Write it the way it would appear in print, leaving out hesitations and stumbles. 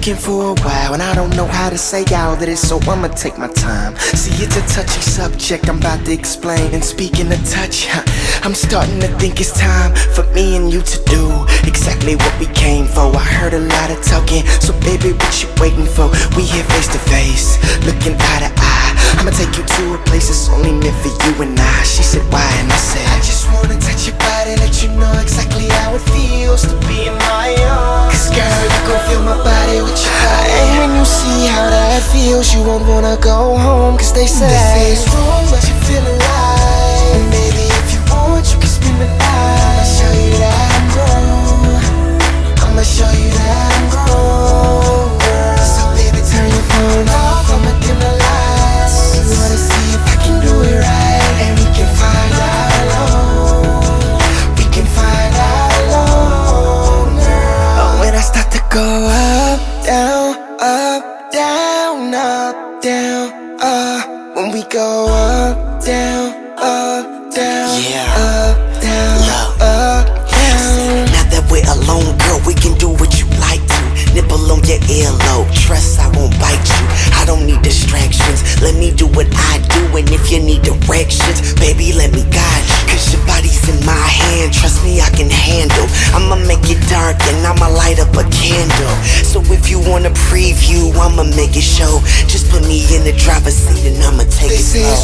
looking for a while, and I don't know how to say all of this, so I'ma take my time. See, it's a touchy subject I'm about to explain. And speaking of touch, I'm starting to think it's time for me and you to do exactly what we came for. I heard a lot of talking, so baby, what you waiting for? We here face to face, looking eye to eye. I'ma take you to a place that's only meant for you and I. She said why, and I said I just wanna touch your body, let you know exactly how it feels to be in my arms. Cause girl, you gon' feel my body with your body, and when you see how that feels, you won't wanna go home. Cause they say it's wrong, but you feel alive. And baby, if you want, you can spend the night. I'ma show you that I'm grown, I'ma show you that I'm grown, girl. So baby, turn your phone off, I'ma dim the lights. You wanna see if I can do it right, and we can find out alone. We can find out alone, girl. When I start to go up, down, up, down, up, down, when we go up, down, yeah, up, down, up, down. Now that we're alone, girl, we can do what you like to. Nipple on your earlobe, trust I won't bite you. I don't need distractions, let me do what I do. And if you need directions, baby, let me guide you. Cause your body's in my hand, trust me, I can handle. I'ma make it dark and I'ma light up a candle. So if you want a preview, I'ma make it show. Just put me in the driver's seat and I'ma take They it say slow.